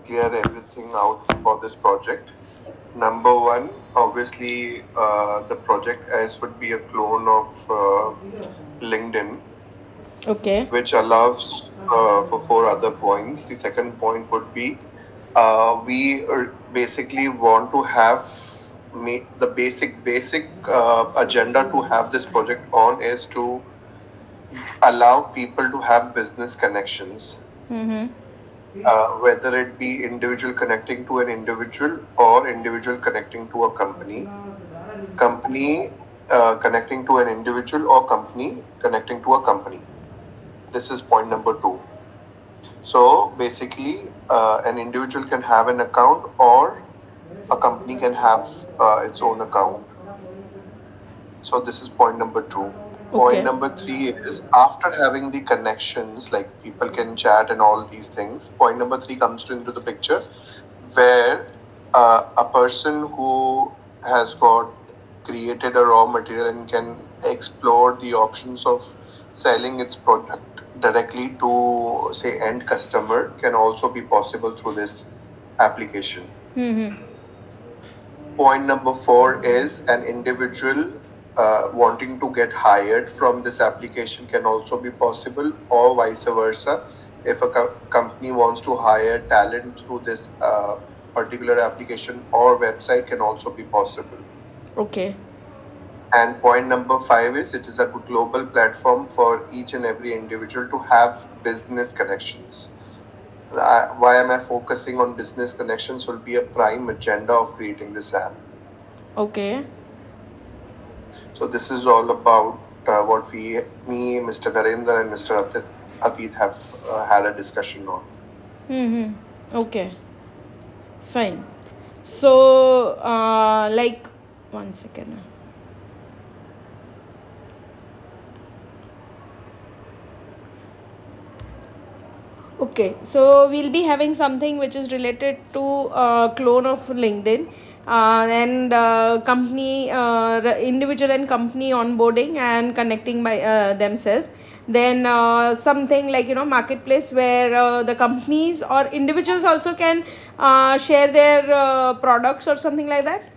clear everything out for this project. Number one, obviously, the project S would be a clone of LinkedIn, Okay. which allows for four other points. The second point would be we basically want to have the basic agenda to have this project on is to allow people to have business connections, Mm-hmm. whether it be individual connecting to an individual or individual connecting to a company connecting to an individual or company connecting to a company. This is point number two. So basically, an individual can have an account or a company can have its own account. So this is point number two. Point Okay. number three is after having the connections, like people can chat and all these things. Point number three comes into the picture where a person who has got created a raw material and can explore the options of selling its product directly to say end customer can also be possible through this application. Mm-hmm. Point number four is an individual wanting to get hired from this application can also be possible, or vice versa. If a company wants to hire talent through this particular application or website, can also be possible. Okay. And point number five is it is a global platform for each and every individual to have business connections. Why am I focusing on business connections? Will be a prime agenda of creating this app. Okay. So this is all about what me, Mr. Narendra, and Mr. Atit have had a discussion on. Mm-hmm. Okay. Fine. So, like, one second. Okay, so we'll be having something which is related to clone of LinkedIn, and company, individual and company onboarding and connecting by themselves. Then something like marketplace where the companies or individuals also can share their products or something like that.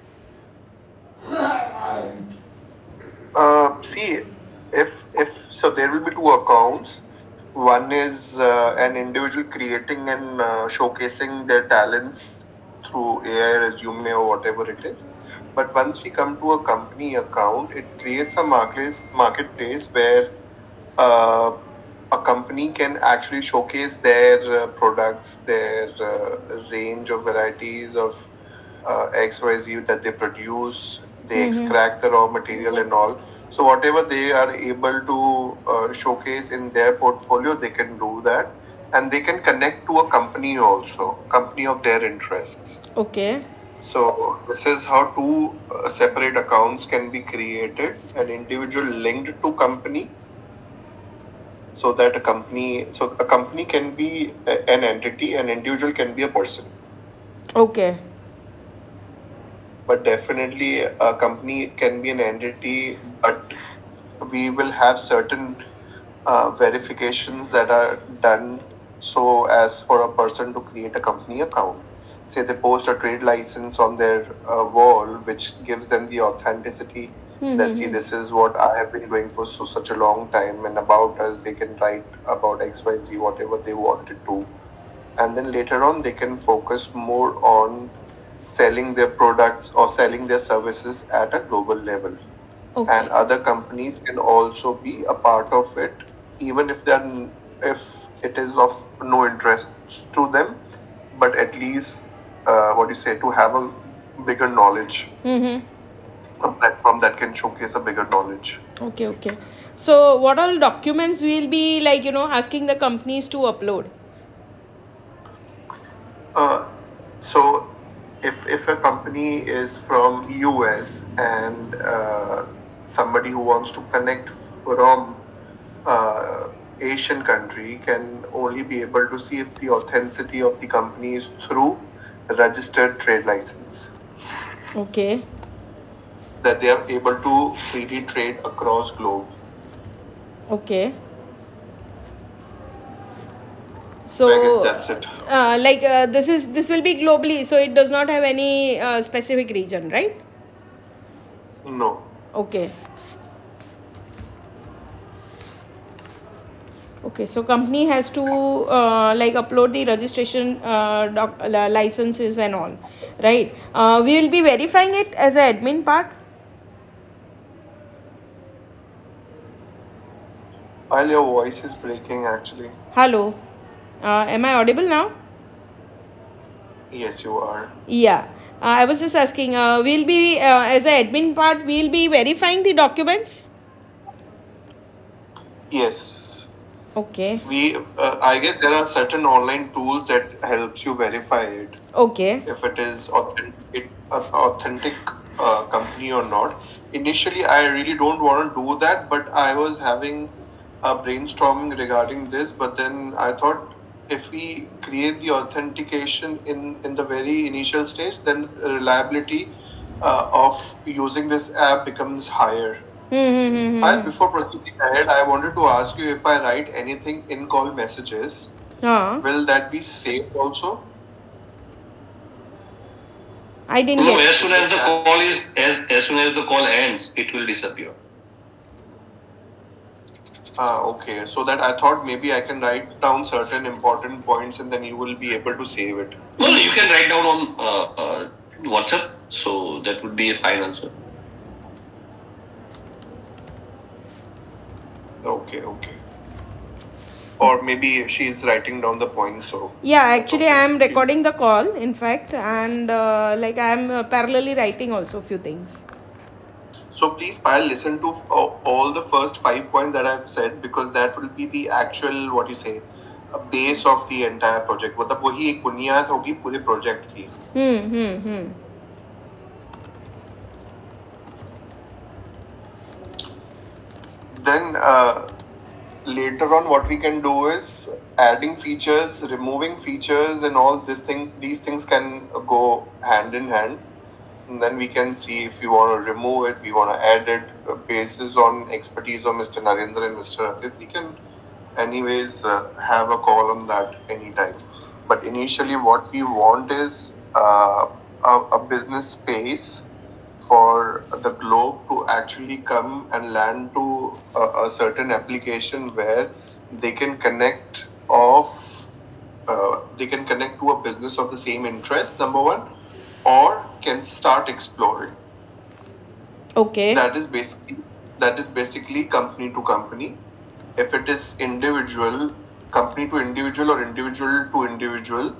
See, if so, there will be two accounts. One is an individual creating and showcasing their talents through AI resume or whatever it is. But once we come to a company account, it creates a marketplace where uh, a company can actually showcase their products, their range of varieties of XYZ that they produce, they Mm-hmm. extract the raw material and all. So, whatever they are able to showcase in their portfolio, they can do that. And they can connect to a company also, company of their interests. Okay. So, this is how two separate accounts can be created, an individual linked to company so that a company can be an entity, an individual can be a person, Okay. but definitely a company can be an entity, but we will have certain verifications that are done so as for a person to create a company account. Say they post a trade license on their wall, which gives them the authenticity that see Mm-hmm. this is what I have been doing for such a long time, and about us they can write about XYZ whatever they wanted to, and then later on they can focus more on selling their products or selling their services at a global level, and Okay. other companies can also be a part of it even if if it is of no interest to them, but at least what do you say, to have a bigger knowledge, Mm-hmm. a platform that can showcase a bigger knowledge. Okay, okay. So, what all documents we'll be like, asking the companies to upload? uh, so if a company is from US and somebody who wants to connect from uh, Asian country can only be able to see if the authenticity of the company is through registered trade license, Okay. that they are able to freely trade across globe. Okay. So I guess that's it. like this will be globally, so it does not have any specific region, right? No. Okay. Okay, so company has to like upload the registration licenses and all, right? We will be verifying it as a admin part. While your voice is breaking, actually. Hello, am I audible now? Yes, you are. Yeah, I was just asking. We'll be as a admin part. We'll be verifying the documents. Yes. Okay. I guess there are certain online tools that helps you verify it Okay. if it is authentic company or not. Initially, I really don't want to do that, but I was having a brainstorming regarding this. But then I thought if we create the authentication in the very initial stage, then reliability of using this app becomes higher. And before proceeding ahead, I wanted to ask you if I write anything in call messages, Huh. will that be saved also? I didn't No, get. as soon as the call is as soon as the call ends, it will disappear. Okay. So that I thought maybe I can write down certain important points and then you will be able to save it. No, you can write down on WhatsApp, so that would be fine also. Okay, okay. Or maybe she's writing down the points. So Yeah, that's actually, okay. I am recording the call, in fact, and like I am parallelly writing also few things. So please, Payal, listen to all the first 5 points that I've said because that will be the actual what you say, a base of the entire project. मतलब वही एक बुनियाद होगी पूरे project की. Hmm. Then later on, what we can do is adding features, removing features, and all this thing. These things can go hand in hand. And then we can see if we want to remove it, we want to add it, basis on expertise of Mr. Narendra and Mr. Atit. We can, anyways, have a call on that anytime. But initially, what we want is a business space for the globe to actually come and land to a certain application where they can connect they can connect to a business of the same interest, number one, or can start exploring. Okay. That is basically company to company. If it is individual, company to individual or individual to individual,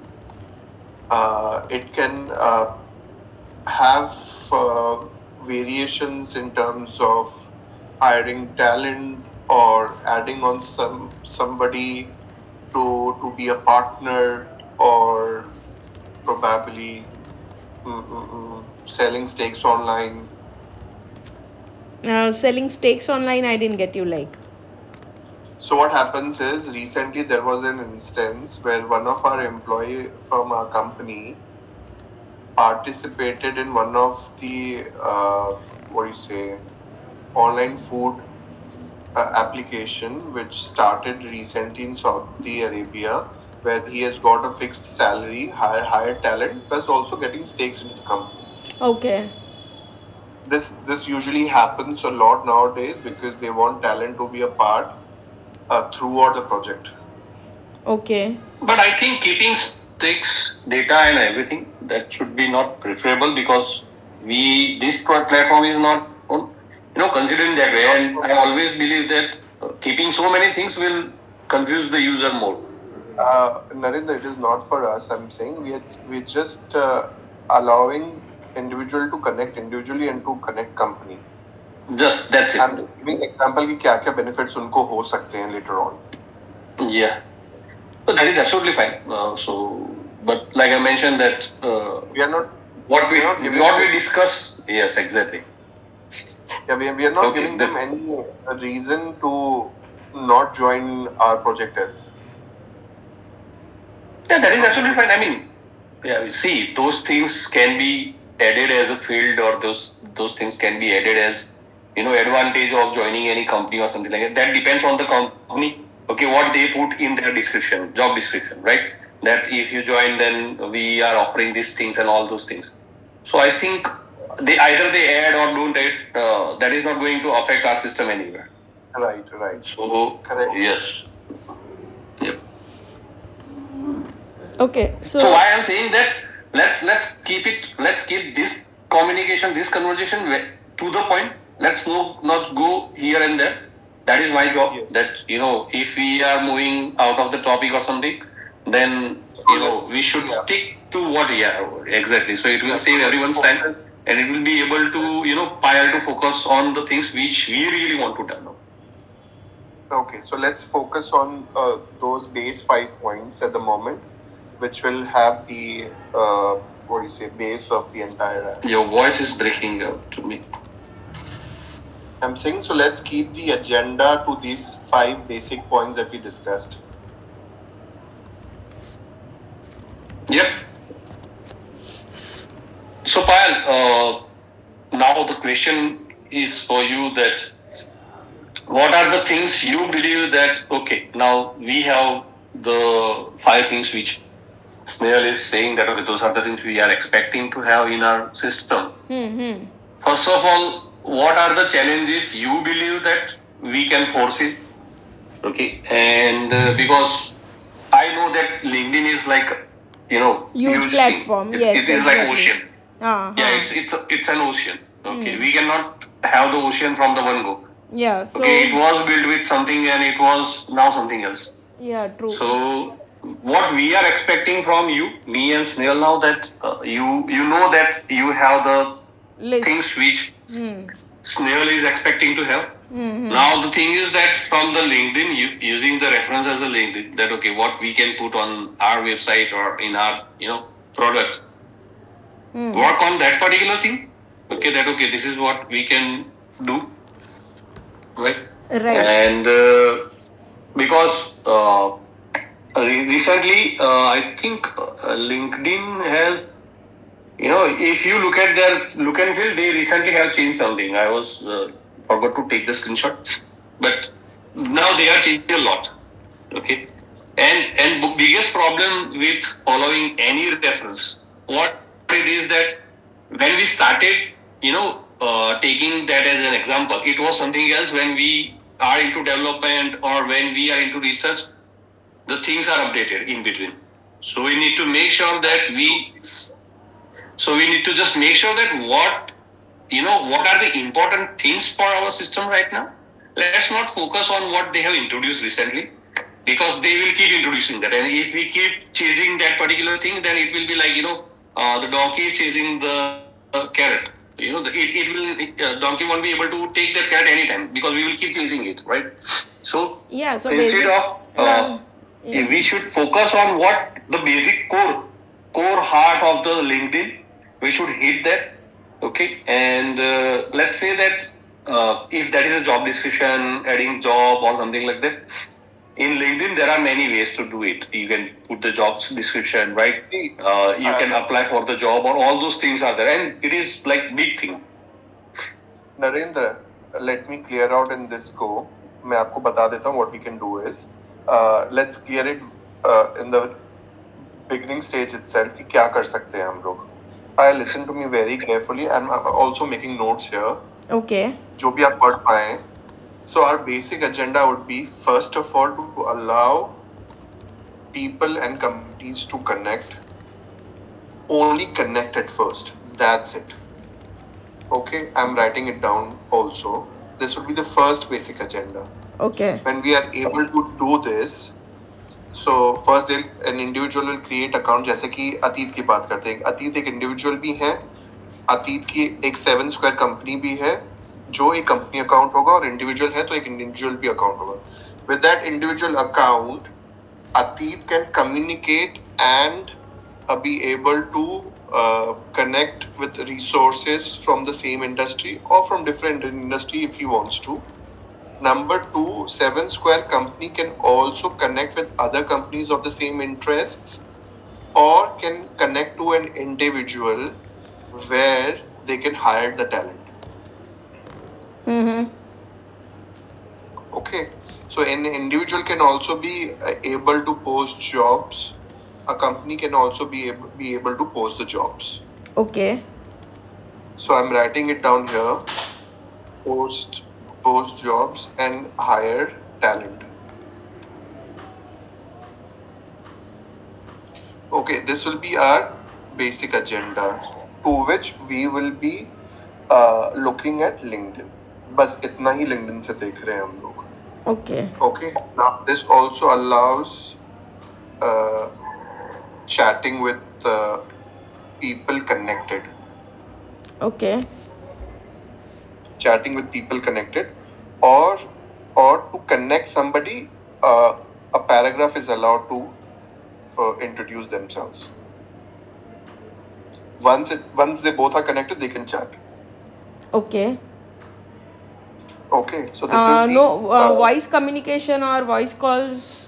it can have variations in terms of hiring talent or adding on somebody to be a partner or probably selling stakes online. Selling stakes online, I didn't get you like. So what happens is recently there was an instance where one of our employee from our company participated in one of the what do you say, online food application which started recently in Saudi Arabia, where he has got a fixed salary, higher talent, plus also getting stakes into the company. Okay. This usually happens a lot nowadays because they want talent to be a part throughout the project. Okay. But I think keeping stakes, data, and everything that should be not preferable because this platform is not considering that way, and I always believe that keeping so many things will confuse the user more. Narendra, it is not for us. I'm saying we're just allowing individual to connect individually and to connect company. Just that's it. I'm giving example कि क्या क्या benefits उनको हो सकते हैं later on. Yeah. So that is absolutely fine. But like I mentioned that We are not what we discuss. Yes, exactly. Yeah, we are not Okay, giving them any reason to not join our project as. Yeah, that is absolutely fine. I mean, yeah, see, those things can be added as a field, or those things can be added as advantage of joining any company or something like that. That depends on the company. okay, what they put in their description, job description, right? That if you join, then we are offering these things and all those things. So I think they either they add or don't add. That is not going to affect our system anywhere. Right, right. So Correct. yes. Yep. Okay, So why I'm saying that let's keep this communication, this conversation to the point. Let's not go here and there. That is my job. Yes. That if we are moving out of the topic or something, then we should stick to what exactly. So it will save everyone's time, and it will be able to pile to focus on the things which we really want to develop. Okay, so let's focus on those base 5 points at the moment, which will have the what do you say, base of the entire app. Your voice is breaking out to me. I'm saying, so let's keep the agenda to these 5 basic points that we discussed. Yep. So Payal, now the question is for you that what are the things you believe that okay, now we have the 5 things which Snail is saying that okay, those are the things we are expecting to have in our system. First of all, what are the challenges you believe that we can foresee? Okay, and because I know that LinkedIn is like huge platform. thing. Yes, It is like exactly. ocean. Yeah, it's an ocean. Okay, we cannot have the ocean from the one go. Yeah, so Okay, it was built with something and it was now something else. yeah, true. So what we are expecting from you, me and Snail, now that you know that you have the List. things which Snail is expecting to have. Now the thing is that from the LinkedIn, using the reference as a LinkedIn, that okay, what we can put on our website or in our product, work on that particular thing. Okay, that okay, this is what we can do, right? Right. And because recently, I think LinkedIn has, if you look at their look and feel, they recently have changed something. I was forgot to take the screenshot, but now they are changing a lot. Okay, and biggest problem with following any reference, what it is that when we started, taking that as an example, it was something else. When we are into development or when we are into research, the things are updated in between. So we need to make sure that we need to just make sure that what are the important things for our system right now. Let's not focus on what they have introduced recently, because they will keep introducing that, and if we keep chasing that particular thing, then it will be like the donkey is chasing the carrot. Donkey won't be able to take that carrot anytime because we will keep chasing it, right? So yeah, so instead of we should focus on what the basic core heart of the LinkedIn. We should hit that. Okay, and let's say that if that is a job description, adding job or something like that, in LinkedIn there are many ways to do it. You can put the jobs description, right? You can apply for the job, or all those things are there, and it is like big thing. Narendra, let me clear out in this go. मैं आपको बता देता हूँ what we can do is let's clear it in the beginning stage itself कि क्या कर सकते हैं हम लोग. I listen to me very carefully. I'm also making notes here. Okay. जो भी आप पढ़ पाए. So our basic agenda would be first of all to allow people and companies to connect. Only connect at first. That's it. Okay, I'm writing it down also. This would be the first basic agenda. Okay. When we are able to do this, so first an individual will create account. जैसे कि अतीत की बात करते हैं. अतीत एक individual भी है. अतीत की एक 7 स्क्वायर कंपनी भी है जो एक कंपनी अकाउंट होगा, और इंडिविजुअल है तो एक इंडिविजुअल भी अकाउंट होगा. With that individual account, Atit can communicate and be able to connect with resources from the same industry or from different industry if he wants to. Number two, 7 Square company can also connect with other companies of the same interests, or can connect to an individual where they can hire the talent. Okay, So an individual can also be able to post jobs. A company can also be able to post the jobs. Okay. So I'm writing it down here. Post jobs and hire talent. Okay, this will be our basic agenda, to which we will be looking at LinkedIn. बस इतना ही LinkedIn से देख रहे हैं हम लोग. Okay. Okay. Now this also allows uh, chatting with people connected. Okay. Chatting with people connected, or to connect somebody, a paragraph is allowed to introduce themselves. Once they both are connected, they can chat. Okay. Okay, so this is the no voice communication or voice calls.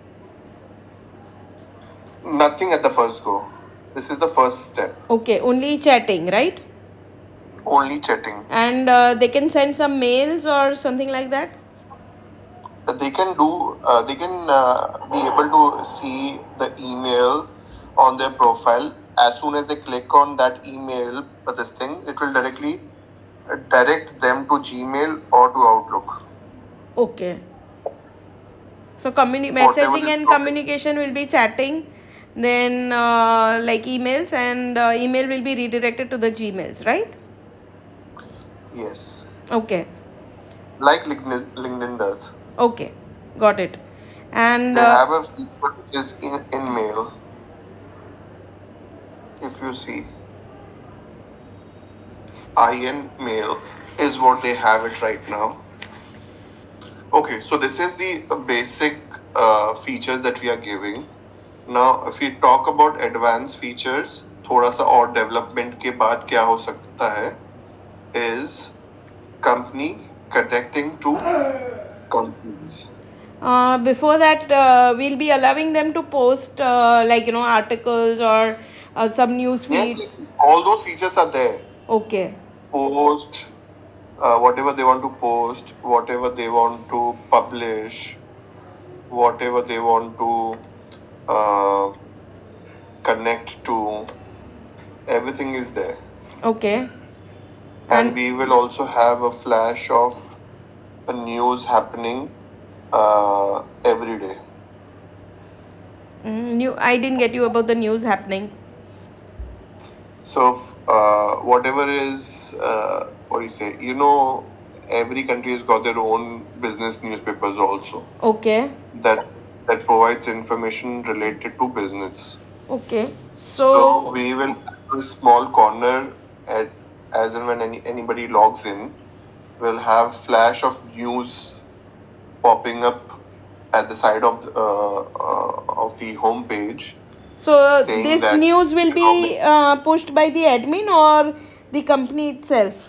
nothing at the first go. This is the first step. Okay, only chatting, right? Only chatting. And they can send some mails or something like that. They can do. They can be able to see the email on their profile. As soon as they click on that email, this thing, it will directly direct them to Gmail or to Outlook. Okay. So Whatever messaging is and loaded. communication will be chatting, then like emails, and email will be redirected to the Gmails, right? Yes, Okay. like LinkedIn does. Okay. Got it. And They have a feature which is in mail. If you see, IN mail is what they have it right now. Okay, so this is the basic features that we are giving. Now, if we talk about advanced features, थोड़ा सा और development के बाद क्या हो सकता है is company connecting to companies. before that, we'll be allowing them to post like articles or some news Yes, feeds. all those features are there. Okay. Post whatever they want to post, whatever they want to publish, whatever they want to uh, connect to, everything is there. Okay. And we will also have a flash of a news happening every day. I didn't get you about the news happening. So whatever is what do you say? Every country has got their own business newspapers also. Okay. That provides information related to business. Okay. So we will have a small corner at as and when anybody logs in, we'll have flash of news popping up at the side of the home page. So Saying this that news will be pushed by the admin or the company itself?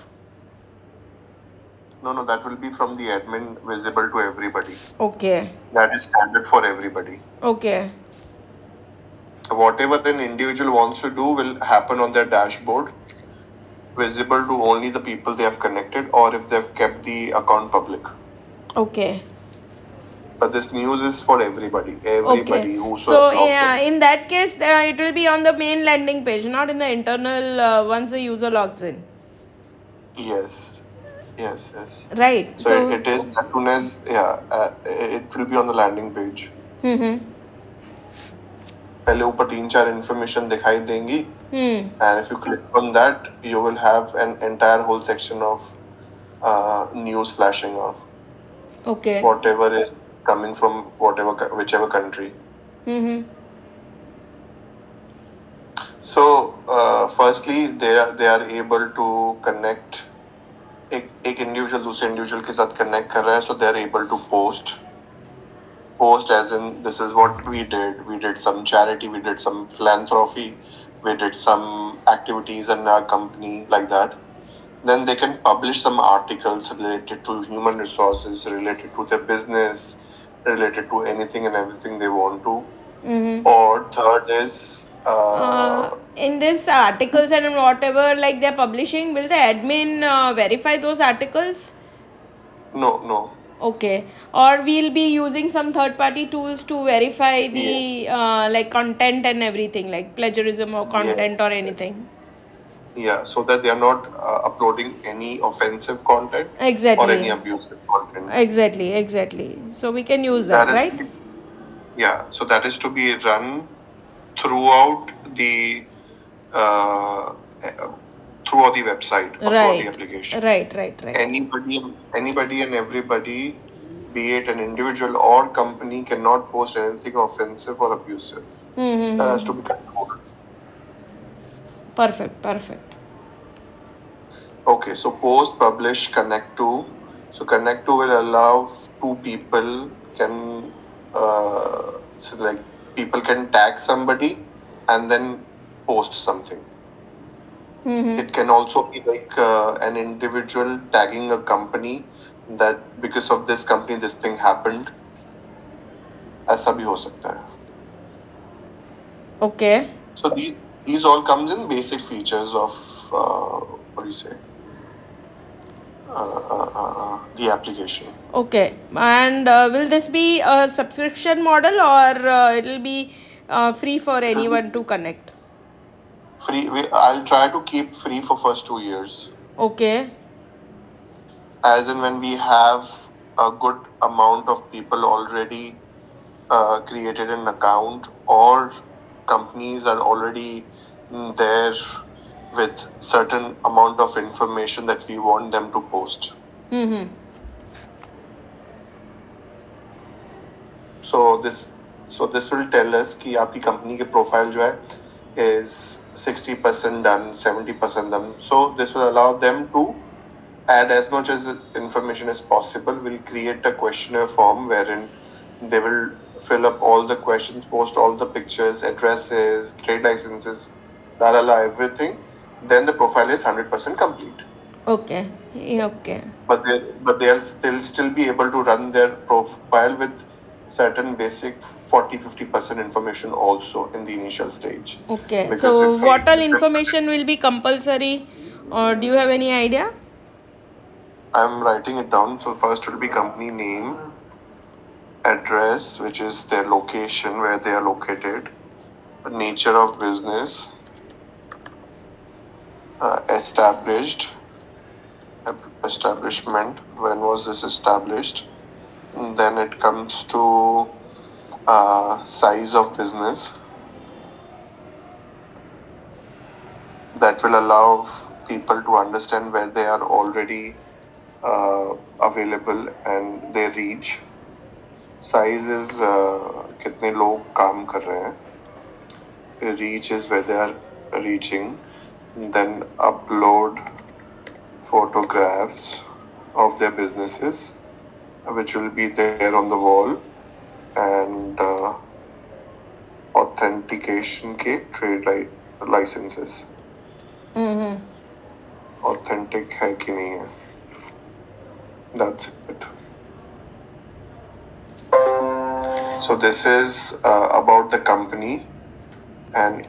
no, that will be from the admin, visible to everybody. Okay. That is standard for everybody. Okay. Whatever an individual wants to do will happen on their dashboard, visible to only the people they have connected, or if they've kept the account public. Okay. But this news is for everybody. Okay. Whosoever So logs yeah, in that case, it will be on the main landing page, not in the internal once the user logs in. Yes. Right. So it is as soon as it will be on the landing page. Mm-hmm. पहले ऊपर 3-4 information दिखाई देंगी. And if you click on that, you will have an entire whole section of news flashing off. Okay. Whatever is coming from whichever country. Mm-hmm. So firstly, they are able to connect. एक individual दूसरे individual के साथ connect कर रहा है, so they are able to post. Post as in, this is what we did. We did some charity, we did some philanthropy, we did some activities in our company, like that. Then they can publish some articles related to human resources, related to their business, related to anything and everything they want to. Mm-hmm. Or third is in this articles and whatever they're publishing, will the admin verify those articles? no. Okay. Or we'll be using some third party tools to verify the Yes. like content and everything, like plagiarism or content Yes. or Yes. anything. Yeah, so that they are not uploading any offensive content or any Exactly. abusive content. Exactly. So we can use That that, is, right? yeah, so that is to be run throughout the uh, uh, throughout the website or throughout the Right. application. Right. Anybody and everybody, be it an individual or company, cannot post anything offensive or abusive. That has to be controlled. Perfect. Okay, so post, publish, connect to. So connect to will allow two people can so like people can tag somebody and then post something. It can also be like an individual tagging a company that because of this company this thing happened. ऐसा भी हो सकता है. Okay. So these all comes in basic features of what do you say the application. Okay. And will this be a subscription model or it'll be free for It will be anyone to connect? free. I'll try to keep free for first 2 years. Okay. As in when we have a good amount of people already created an account or companies are already there with certain amount of information that we want them to post. Mm-hmm. So this will tell us कि आपकी company के profile जो है is 60% done, 70% done. So this will allow them to add as much as information as possible. We'll create a questionnaire form wherein they will fill up all the questions, post all the pictures, addresses, trade licenses, everything. Then the profile is 100% complete. Okay. Okay. But they'll still be able to run their profile with certain basic 40-50% information also in the initial stage. Okay. Because So if we what all information will be compulsory, or do you have any idea? I'm writing it down. So first will be company name, address, which is their location where they are located, nature of business, established, establishment, when was this established, and then it comes to size of business that will allow people to understand where they are already available and their reach. Size is कितने लोग काम कर रहे हैं. Reach is where they are reaching. Then upload photographs of their businesses, which will be there on the wall, and authentication के trade licenses. Mm-hmm. Authentic है कि नहीं है. That's it. So this is about the company. An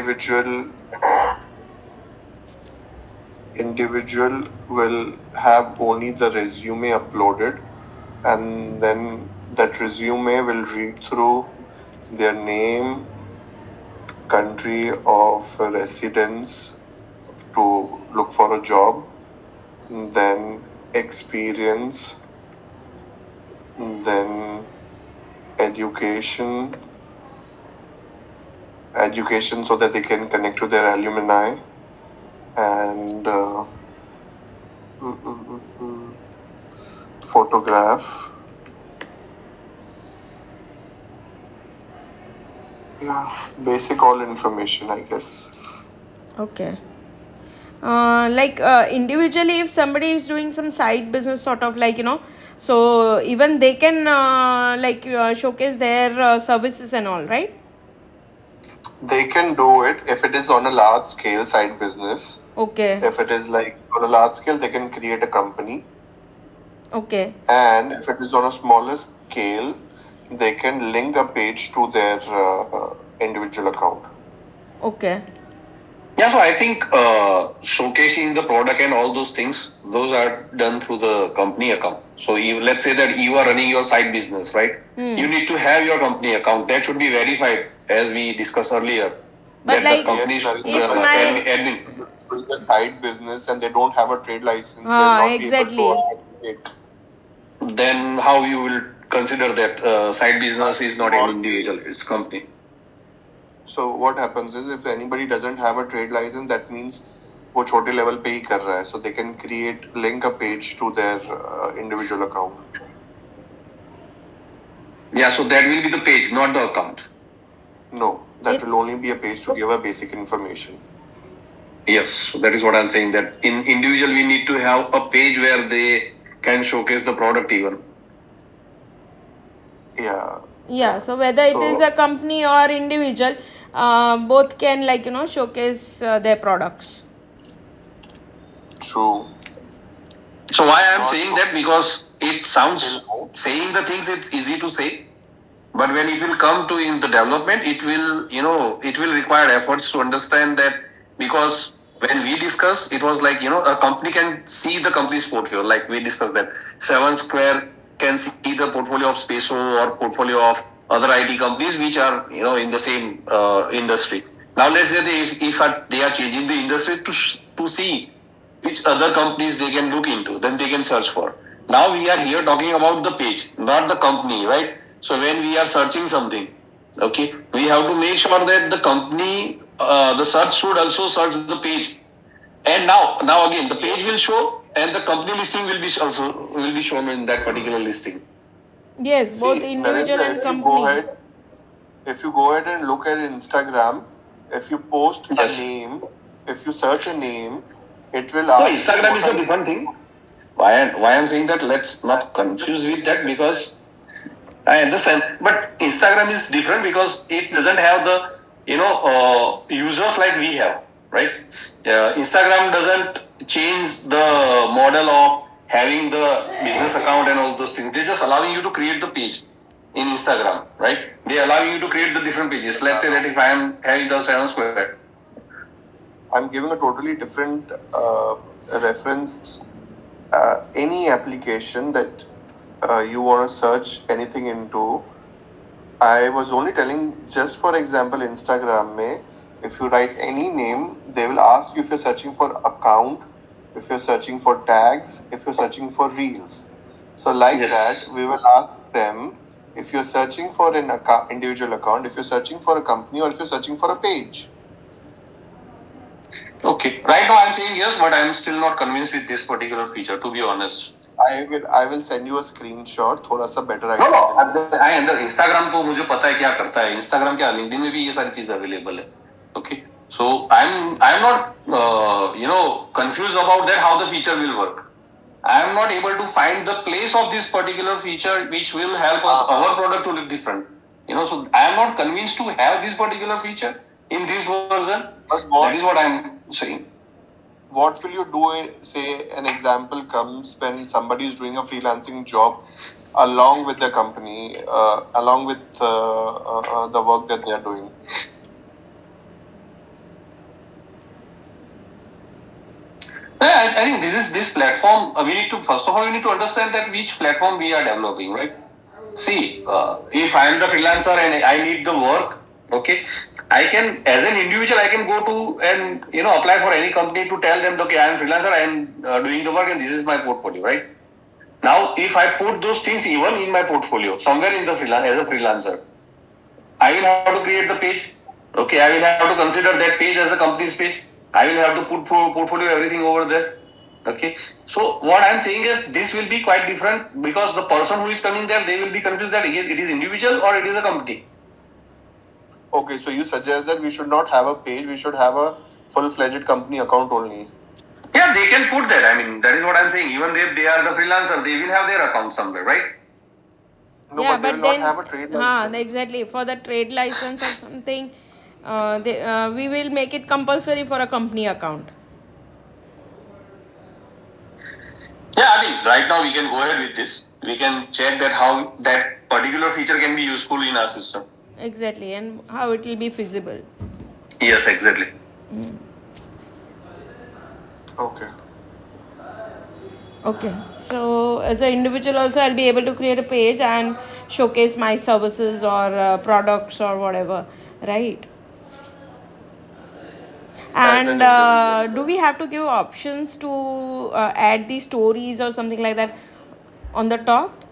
individual will have only the resume uploaded, and then that resume will read through their name, country of residence to look for a job, then experience, then education, education so that they can connect to their alumni, and mm, mm, mm, mm, photograph. Yeah, basic all information, I guess. Okay. Like individually, if somebody is doing some side business, sort of like, so even they can like showcase their services and all, right? They can do it if it is on a large scale side business. Okay. If it is like on a large scale, they can create a company. Okay. And if it is on a smaller scale, they can link a page to their individual account. Okay. Yeah, so I think showcasing the product and all those things, those are done through the company account. So let's say that you are running your side business, right? You need to have your company account. That should be verified, as we discussed earlier. But That like, the company Yes, should if Narendra, but my admin. doing a side business and they don't have a trade license, they'll not be able to exactly. authenticate. Then how you will consider that side business is not an Or individual, it's company. so what happens is if anybody doesn't have a trade license, that means वो छोटे level पे ही कर रहा है, so they can link a page to their individual account. Yeah, so that will be the page, not the account. No, that will only be a page to give a basic information. Yes, so that is what I'm saying, that in individual we need to have a page where they can showcase the product even. Yeah, so whether it is a company or individual, both can showcase their products. True. So why I'm saying that, because it sounds, saying the things it's easy to say, but when it will come to in the development, it will, it will require efforts to understand that, because when we discuss, it was like, a company can see the company's portfolio, like we discussed that 7square can see the portfolio of Spaceso or portfolio of other IT companies which are, in the same industry. Now let's say if they are changing the industry to see which other companies they can look into, then they can search for. Now we are here talking about the page, not the company, right? So when we are searching something, okay, we have to make sure that the company, the search should also search the page. And now again, the page will show, and the company listing will be shown in that particular listing. Yes, both individual Narendra, and company. if you go ahead and look at Instagram, if you post a name, if you search a name, it will ask. So Instagram is a different thing. Why I'm saying that, let's not confuse with that, because I understand, but Instagram is different because it doesn't have the users like we have, right? Instagram doesn't change the model of having the business account and all those things. They're just allowing you to create the page in Instagram, right? They're allowing you to create the different pages. Let's say that if I am having the 7square, I'm giving a totally different reference. Any application that you want to search anything into, I was only telling, just for example, Instagram mein, if you write any name, they will ask you if you're searching for account, if you're searching for tags, if you're searching for reels. So like that, we will ask them if you're searching for an individual account, if you're searching for a company, or if you're searching for a page. Okay. Right now I'm saying yes, but I'm still not convinced with this particular feature, to be honest. I will send you a screenshot, थोड़ा सा better No, idea के लिए. I under Instagram तो मुझे पता है क्या करता है. Instagram क्या, LinkedIn में भी ये सारी चीज अवेलेबल है. Okay. So I'm not confused about that how the feature will work. I am not able to find the place of this particular feature which will help us our product to look different. So I am not convinced to have this particular feature in this version. That is what I am saying. What will you do? Say an example comes when somebody is doing a freelancing job along with the company, along with the work that they are doing. Yeah, I think this platform. We need to, first of all, we need to understand that which platform we are developing, right? See, if I am the freelancer and I need the work, okay, I can, as an individual, I can go to and apply for any company to tell them, okay, I am freelancer, I am doing the work, and this is my portfolio, right? Now, if I put those things even in my portfolio, somewhere in the as a freelancer, I will have to create the page. Okay, I will have to consider that page as a company's page. I will have to put portfolio everything over there. Okay, so what I'm saying is this will be quite different, because the person who is coming there, they will be confused that it is individual or it is a company. Okay, so you suggest that we should not have a page, we should have a full-fledged company account only. Yeah, they can put that. I mean, that is what I'm saying. Even if they are the freelancer, they will have their account somewhere, right? No, Yeah, but they but will not then, have a trade license. exactly, for the trade license or something, we will make it compulsory for a company account. Yeah, I think right now we can go ahead with this. We can check that how that particular feature can be useful in our system. Exactly, and how it will be feasible. Yes, exactly. Okay. Okay, so as an individual also I'll be able to create a page and showcase my services or products or whatever, right? As an And individual, do we have to give options to add the stories or something like that on the top?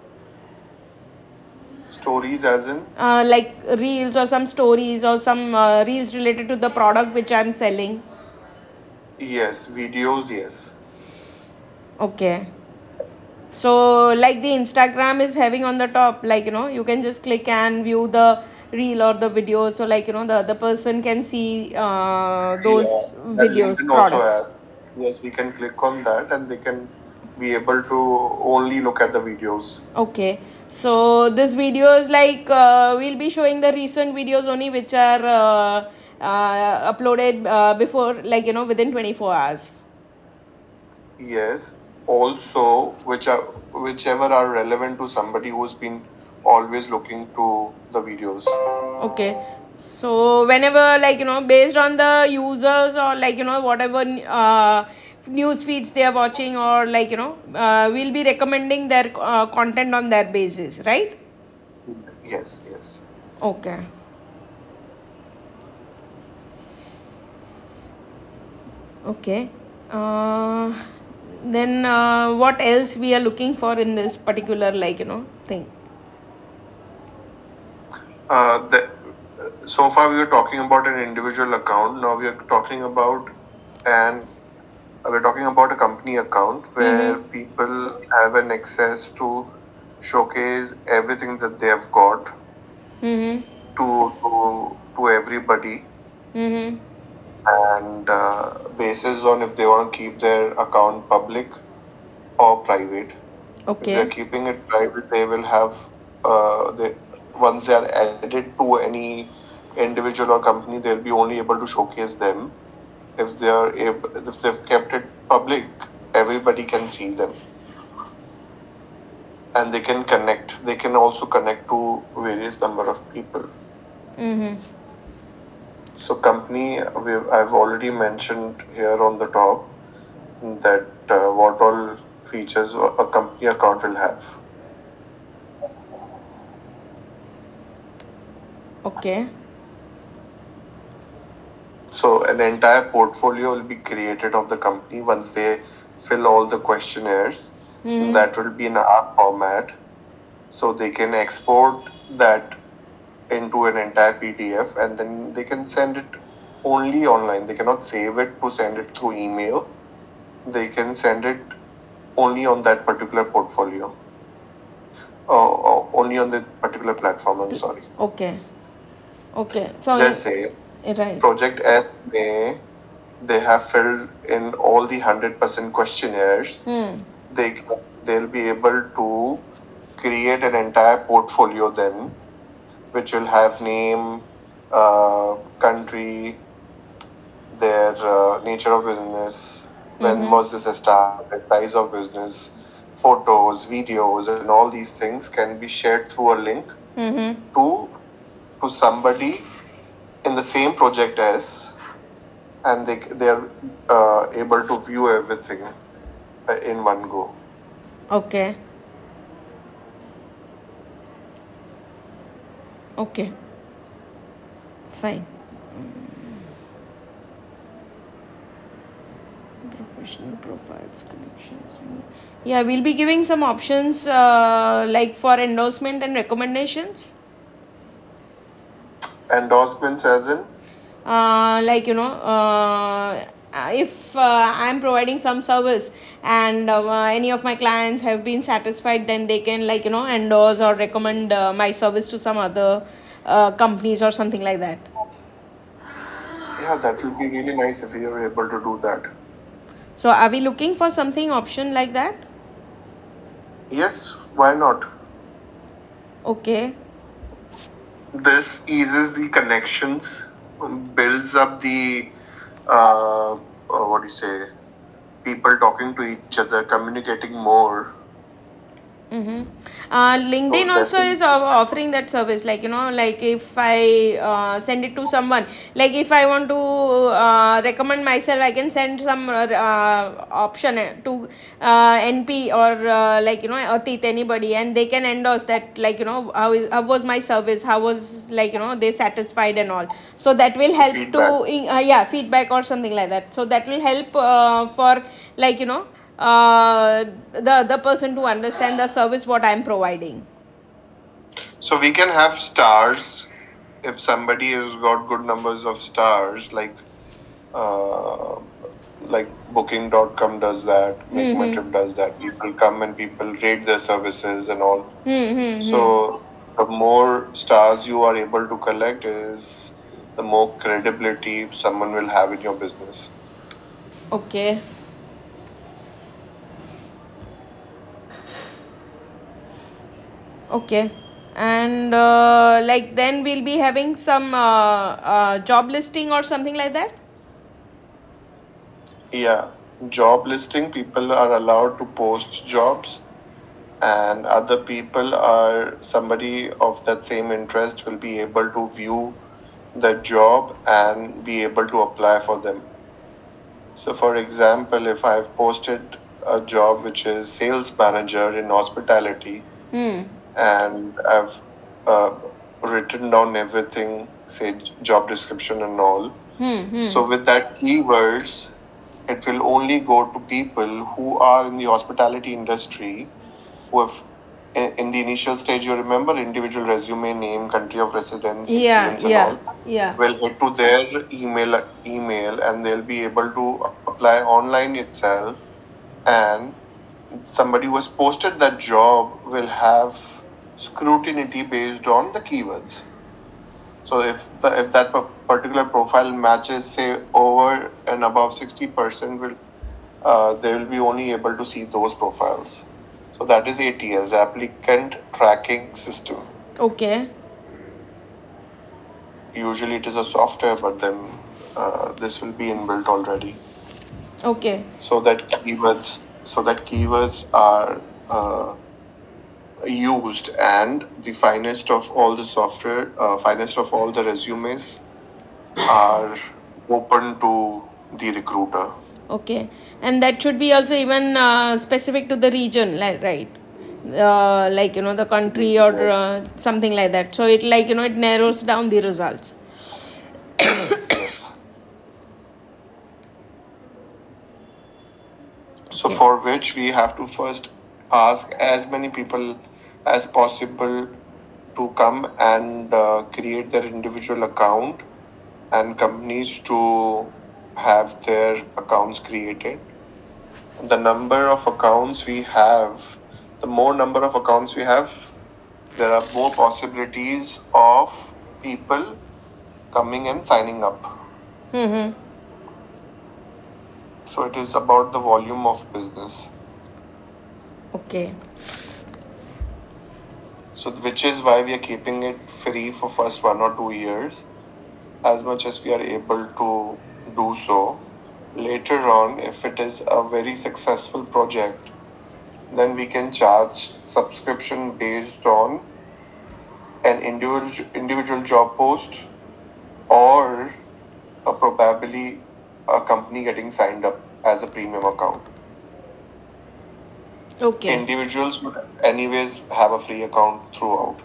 stories as in, Like reels or some stories or some reels related to the product which I'm selling. yes, videos, yes. Okay. So like the Instagram is having on the top, like you can just click and view the reel or the video. So like the other person can see Yeah, those that videos, LinkedIn also products. has. Yes, we can click on that and they can be able to only look at the videos. Okay. So this video is like we'll be showing the recent videos only which are uploaded before, like within 24 hours. Yes, also whichever are relevant to somebody who's been always looking to the videos. Okay. So whenever, like based on the users or like whatever news feeds they are watching, or like we'll be recommending their content on their basis, right? Yes, yes. Okay. Okay. Uh, then what else we are looking for in this particular, like thing? The, so far we were talking about an individual account. Now we are talking about an we're talking about a company account where Mm-hmm. people have an access to showcase everything that they have got Mm-hmm. to everybody, Mm-hmm. and basis on if they want to keep their account public or private. If they're Okay. keeping it private, they will have they once they are added to any individual or company, they'll be only able to showcase them. If they've kept it public, everybody can see them and they can connect. They can also connect to various number of people. Mm-hmm. So company, I've already mentioned here on the top that what all features a company account will have. Okay. So an entire portfolio will be created of the company once they fill all the questionnaires. Mm-hmm. That will be in R format. So they can export that into an entire PDF and then they can send it only online. They cannot save it to send it through email. They can send it only on that particular portfolio. Only on the particular platform, I'm sorry. Okay. Okay. So Just say right. Project S may they have filled in all the 100% questionnaires. Hmm. They'll be able to create an entire portfolio then, which will have name, country, their nature of business, when Mm-hmm. was this started, size of business, photos, videos, and all these things can be shared through a link Mm-hmm. to somebody in the same project as, and they are able to view everything in one go. Okay. Okay. Fine. Professional profiles, connections. Yeah, we'll be giving some options like for endorsement and recommendations. Endorsements, as in, Like if I'm providing some service and any of my clients have been satisfied, then they can like endorse or recommend my service to some other companies or something like that. yeah, that will be really nice if you are able to do that. So are we looking for something option like that? Yes, why not? Okay. This eases the connections, builds up the what do you say, people talking to each other, communicating more. Mm-hmm. LinkedIn So also that's is offering that service, like like if I send it to someone, like if I want to recommend myself, I can send some option to NP or Atit, anybody, and they can endorse that, like how was my service, how was, like they satisfied and all. So that will help to feedback. yeah, feedback or something like that. So that will help for, like the other person to understand the service what I'm providing. So we can have stars if somebody has got good numbers of stars, uh, like booking.com does that, make my Hmm. trip does that. People come and people rate their services and all. Hmm. So the more stars you are able to collect is the more credibility someone will have in your business. Okay. Okay. And like then we'll be having some job listing or something like that. Yeah, job listing, people are allowed to post jobs, and other people are somebody of that same interest will be able to view the job and be able to apply for them. So, for example, if I've posted a job which is sales manager in hospitality Hmm. and I've uh, written down everything, say job description and all. Hmm. So, with that keywords, it will only go to people who are in the hospitality industry who have in the initial stage, you remember individual resume, name, country of residence, Yeah. experience, and Yeah. all Yeah. will head to their email, and they'll be able to apply online itself. And somebody who has posted that job will have scrutiny based on the keywords. So if that particular profile matches, say, over and above 60%, will they will be only able to see those profiles. So that is ATS, applicant tracking system. Okay. Usually it is a software, but then this will be inbuilt already. Okay. So that keywords are used, and the finest of all the software, finest of all the resumes are open to the recruiter. Okay. And that should be also even specific to the region, like, right? Like the country or Yes, something like that. So it, like it narrows down the results. yes. So Okay. for which we have to first ask as many people as possible to come and create their individual account, and companies to have their accounts created. The number of accounts we have, the more number of accounts we have, there are more possibilities of people coming and signing up. Mm-hmm. So it is about the volume of business. Okay. So which is why we are keeping it free for first 1 or 2 years, as much as we are able to do so. Later on, if it is a very successful project, then we can charge subscription based on an individual job post, or probably a company getting signed up as a premium account. Okay. Individuals would anyways have a free account throughout.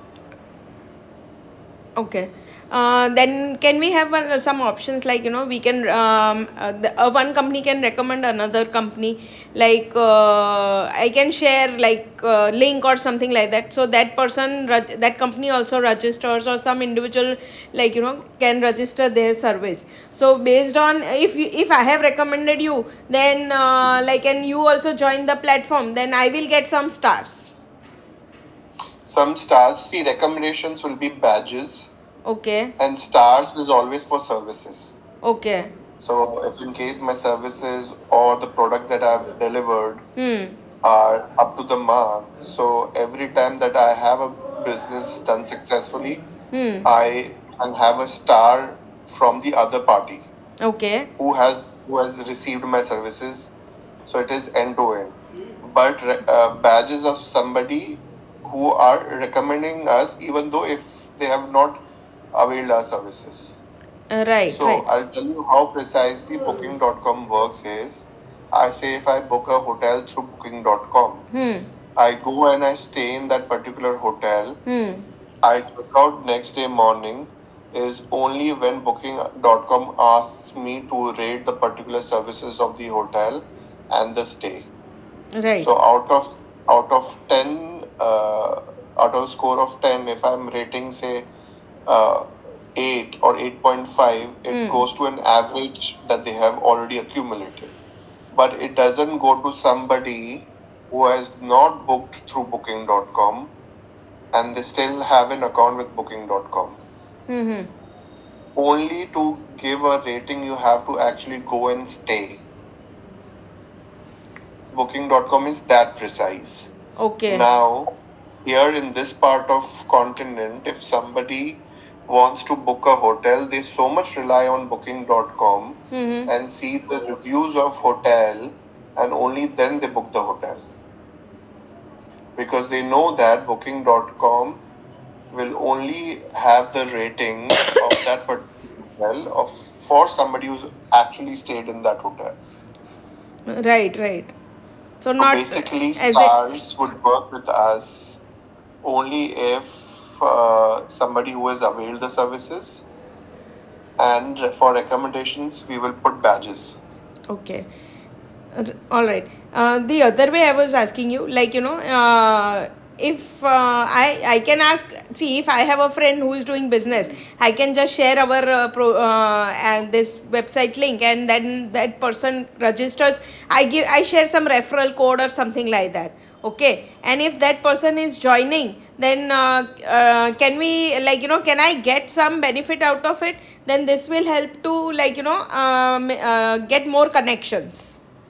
Okay. Then can we have some options, like we can one company can recommend another company, like I can share like link or something like that, so that person that company also registers, or some individual, like can register their service. So based on, if I have recommended you, then like, and you also join the platform, then I will get some stars. Some stars, see, recommendations will be badges, Okay. and stars is always for services. Okay. So if in case my services or the products that I've delivered Hmm. are up to the mark, so every time that I have a business done successfully, Hmm. I can have a star from the other party Okay. who has received my services. So it is end to end. but badges of somebody who are recommending us, even though if they have not availed our services. Right, So right. I'll tell you how precisely Booking.com works is. I say if I book a hotel through Booking.com, Hmm. I go and I stay in that particular hotel. Hmm. I check out next day morning is only when Booking.com asks me to rate the particular services of the hotel and the stay. Right. So out of 10, out of a score of 10, if I'm rating say uh, 8 or 8.5, it Hmm. goes to an average that they have already accumulated. But it doesn't go to somebody who has not booked through Booking.com and they still have an account with Booking.com. Hmm. Only to give a rating, you have to actually go and stay. Booking.com is that precise. Okay. Now, here in this part of continent, if somebody wants to book a hotel, they so much rely on booking.com Hmm. and see the reviews of hotel and only then they book the hotel. Because they know that booking.com will only have the rating of that particular hotel of for somebody who's actually stayed in that hotel. Right, right. So So not basically, as a stars would work with us only if somebody who has availed the services, and for recommendations we will put badges. okay. All right. The other way I was asking you, like if I can ask, see if I have a friend who is doing business, I can just share our and this website link, and then that person registers. I share some referral code or something like that. Okay. And if that person is joining, then can we can I get some benefit out of it? Then this will help to get more connections.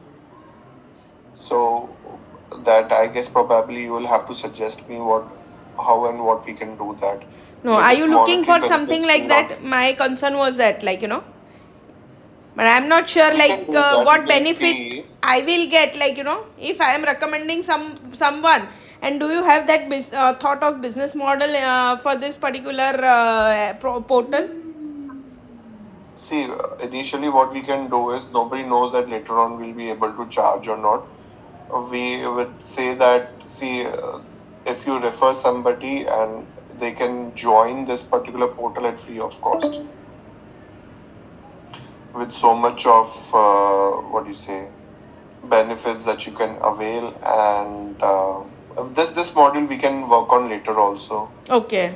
So that I guess probably you will have to suggest me what, how and what we can do that, No, are because you looking monetary for something benefits like will not. that? My concern was that, but I'm not sure, We can do that. We what can benefit see. I will get, if I am recommending someone. And do you have that thought of business model for this particular portal? See, initially what we can do is nobody knows that later on we'll be able to charge or not. We would say that, see, if you refer somebody and they can join this particular portal at free of cost with so much of what do you say, benefits that you can avail, and this module we can work on later also. Okay,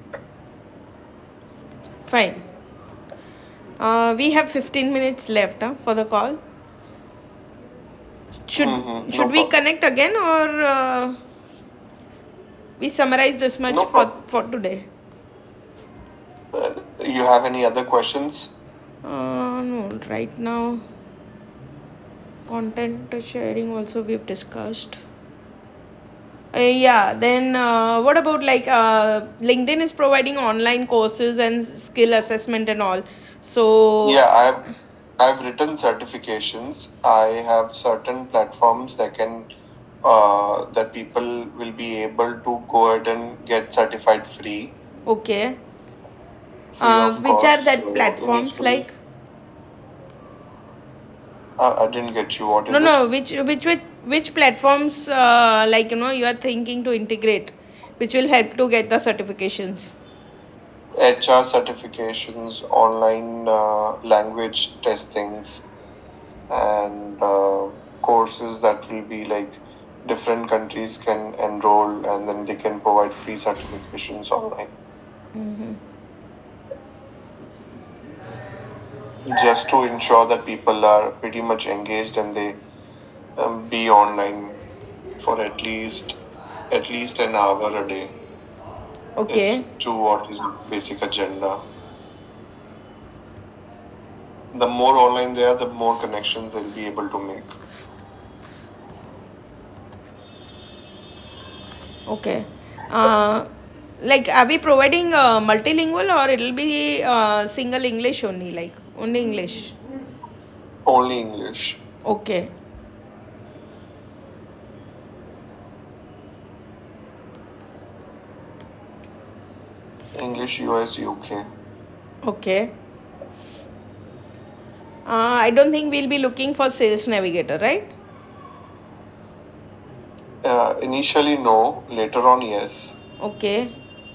fine. We have 15 minutes left for the call. Should No should we problem. connect again, or we summarize this much No problem. for today? You have any other questions? No, right now content sharing also we've discussed. Yeah, then what about LinkedIn is providing online courses and skill assessment and all. So, Yeah, I've written certifications. I have certain platforms that can that people will be able to go ahead and get certified okay. free of Which are cost. that So platforms initially, like? I didn't get you. What No, is it? no. Which platforms you are thinking to integrate, which will help to get the certifications? HR certifications, online language testings, and courses that will be like different countries can enroll and then they can provide free certifications online, Mm-hmm. just to ensure that people are pretty much engaged and they be online for at least an hour a day Okay. is to what is the basic agenda. The more online they are, the more connections they'll be able to make. Okay. Uh, are we providing multilingual, or it'll be single English only, like only English? Only English. Okay. English, US, UK. Okay. I don't think we'll be looking for Sales Navigator, right? Initially, no. Later on, yes. Okay.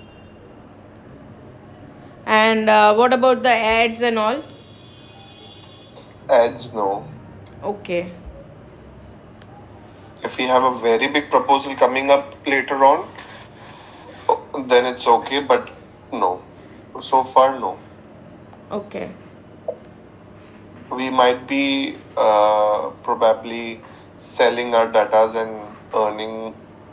And what about the ads and all? Ads, no. Okay. If we have a very big proposal coming up later on, then it's okay, but no. So far, no. Okay. We might be probably selling our datas and earning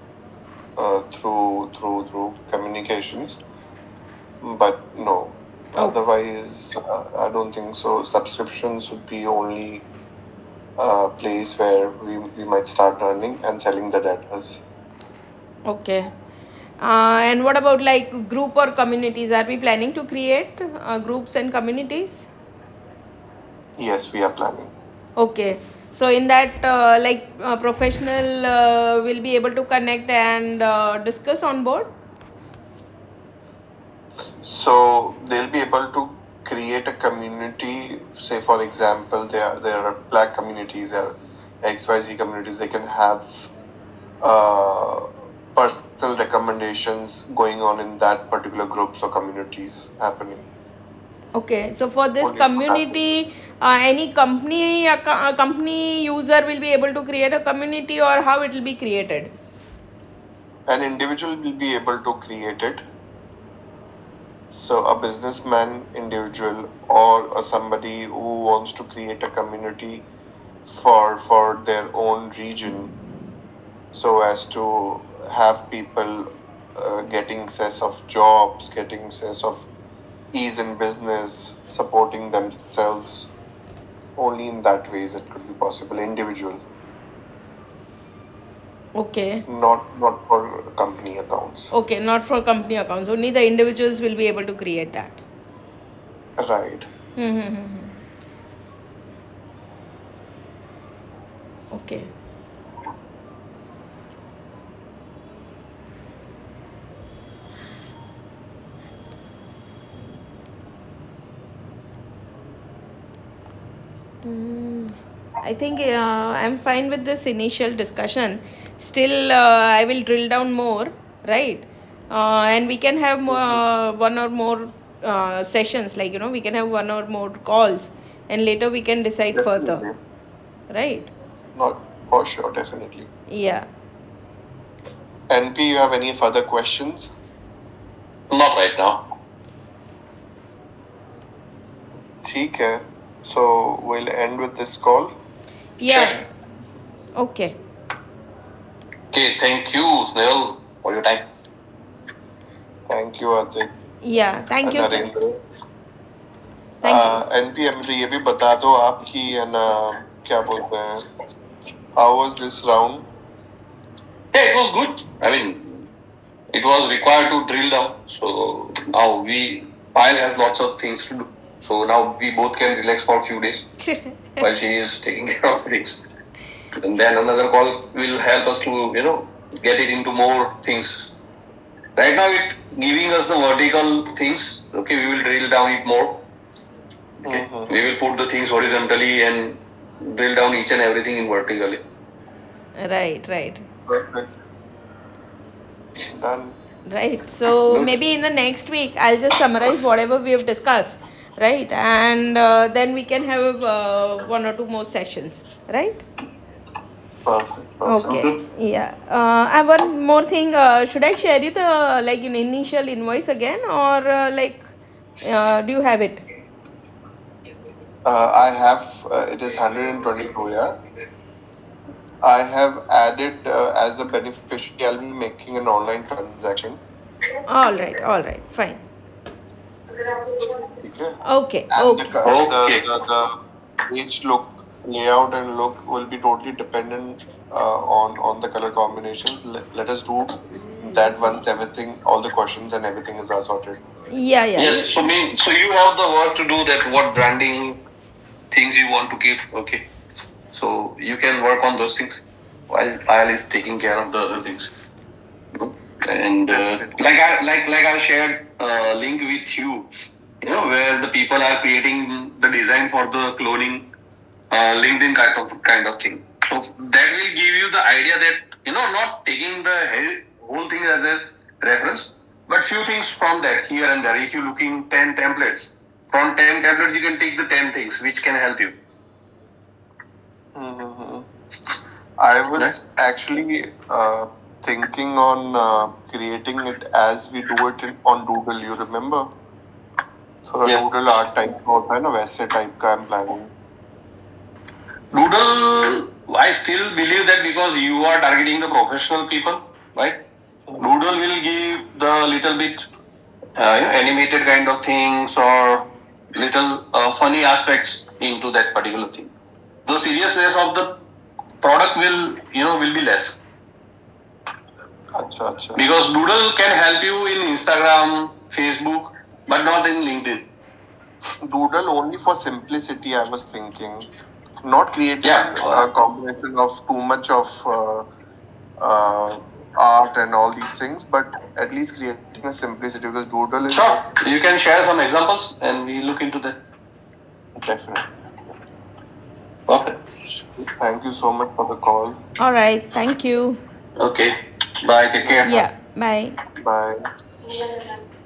through communications, but no. Oh, Otherwise, I don't think so. Subscriptions would be only place where we might start earning and selling the datas. okay. And what about like group or communities? Are we planning to create groups and communities? Yes, we are planning. Okay. So in that, professional will be able to connect and discuss on board. So they'll be able to create a community. Say, for example, there are black communities, there are XYZ communities. They can have uh, personal recommendations going on in that particular groups or communities happening. Okay. So for this Only for that. community, any company user will be able to create a community, or how it will be created? An individual will be able to create it. So a businessman, individual, or somebody who wants to create a community for their own region, so as to have people getting access of jobs, getting access of ease in business, supporting themselves. Only in that ways it could be possible. Individual, Okay. not for company accounts. Okay, not for company accounts. Only the individuals will be able to create that. Right. Hmm. Okay. I think I'm fine with this initial discussion. Still, I will drill down more, right? And we can have one or more sessions, like, we can have one or more calls, and later we can decide further, Definitely. right? Not for sure, definitely. Yeah. NP, you have any further questions? Not right now. ठीक है. So we'll end with this call. Yeah. Sure. Okay. Okay, thank you, Snehal, for your time. Thank you, Atik. Yeah. Thank you. Narendra. Thank you. NP मुझे ये भी बता दो आपकी क्या बोलते हैं, how was this round? Yeah, it was good. I mean, it was required to drill down. So now Payal has lots of things to do. So now we both can relax for a few days while she is taking care of things. And then another call will help us to, get it into more things. Right now it giving us the vertical things. Okay, we will drill down it more. Okay. Mm-hmm. We will put the things horizontally and drill down each and everything in vertically. Right, right. Perfect. Done. Right. So Good. maybe in the next week, I'll just summarize whatever we have discussed, right? And then we can have one or two more sessions, right? Perfect. Sounds Okay. Perfect. good. Yeah. And one more thing. Should I share you the like an initial invoice again, or do you have it? I have it is 122. Yeah. I have added as a beneficiary. I'll be making an online transaction. All right, fine. Okay. Okay, And okay. Okay. the page look, layout and look will be totally dependent on the color combinations. Let us do that once everything, all the questions and everything is sorted. Yeah, yeah. Yes. So you have the work to do that. What branding things you want to keep? Okay. So you can work on those things while Payal is taking care of the other things. And Definitely. like I shared link with you, where the people are creating the design for the cloning LinkedIn kind of thing. So that will give you the idea that not taking the whole thing as a reference, but few things from that here and there. If you're looking 10 templates, from 10 templates you can take the 10 things which can help you. Mm-hmm. I was actually thinking on creating it as we do it on Doodle. You remember? थोड़ा Yeah. Doodle art type का होता है ना, वैसे type का I am planning. Doodle, I still believe that because you are targeting the professional people, right? Doodle will give the little bit animated kind of things or little funny aspects into that particular thing. The seriousness of the product will be less. अच्छा अच्छा. Because Doodle can help you in Instagram, Facebook, but not in LinkedIn. Doodle only for simplicity, I was thinking. Not creating Yeah. a combination of too much of art and all these things, but at least creating a simplicity, because Doodle is Sure. You can share some examples and we look into that. definitely. Perfect. Thank you so much for the call. All right. Thank you. Okay. Bye. Take care. Yeah. Bye. Bye.